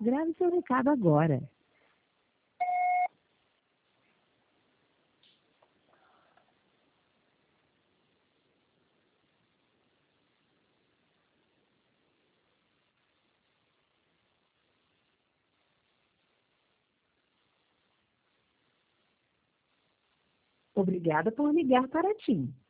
Grave seu recado agora. Obrigada por ligar para TIM.